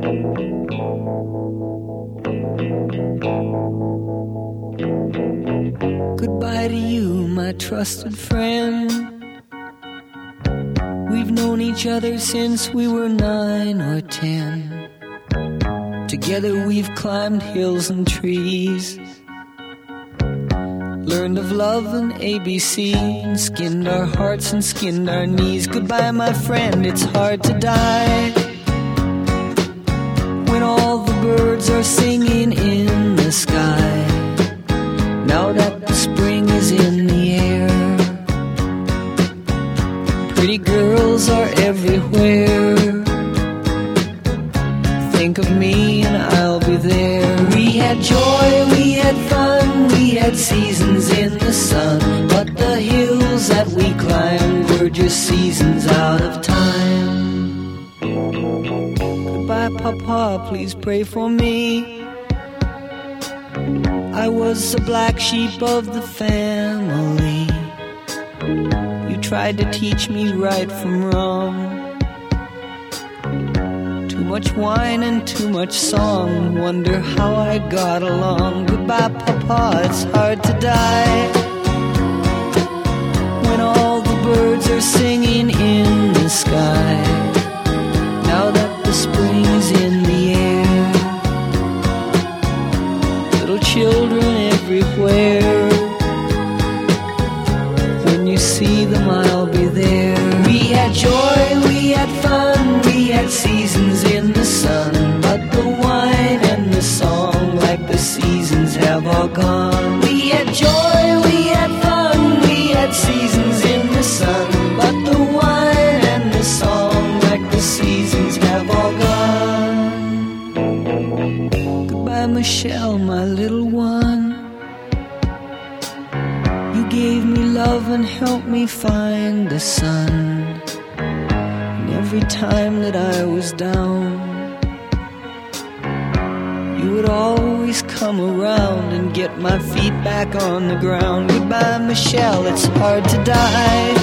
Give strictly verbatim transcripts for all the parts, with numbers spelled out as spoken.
Goodbye to you, my trusted friend. We've known each other since we were nine or ten. Together we've climbed hills and trees, learned of love and A B C, and skinned our hearts and skinned our knees. Goodbye, my friend, it's hard to die when all the birds are singing in the sky. Now that the spring is in the air, pretty girls are everywhere. Think of me and I'll be there. We had joy, we had fun, we had seasons in the sun, but the hills that we climbed were just seasons out of time. Goodbye, Papa, please pray for me. I was the black sheep of the family. You tried to teach me right from wrong. Too much wine and too much song, wonder how I got along. Goodbye, Papa, it's hard to die when all the birds are singing in the sky. Now that the spring is in the air, little children everywhere. When you see them, I'll be there. We had joy, we had fun, we had seasons in the sun, but the wine and the song, like the seasons, have all gone. We had joy, we had fun, we had seasons in the sun, but the wine and the song, like the seasons, have all gone. Goodbye, Michelle, my little one. You gave me love and helped me find the sun. Every time that I was down, you would always come around and get my feet back on the ground. Goodbye, Michelle, it's hard to die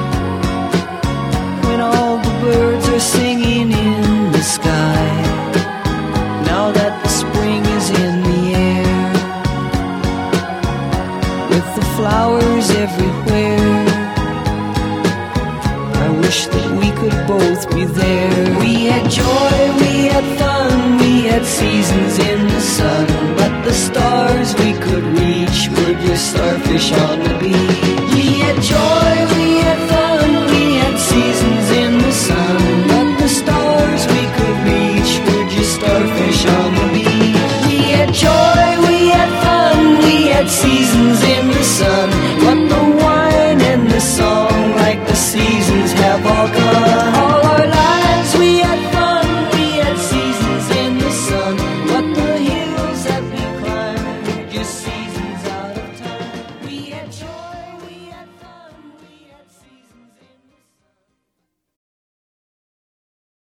when all the birds are singing in the sky. Now that the spring is in the air, with the flowers everywhere, I wish that we could both be there. We had joy, we had fun, we had seasons in the sun, but the stars we could reach were just starfish on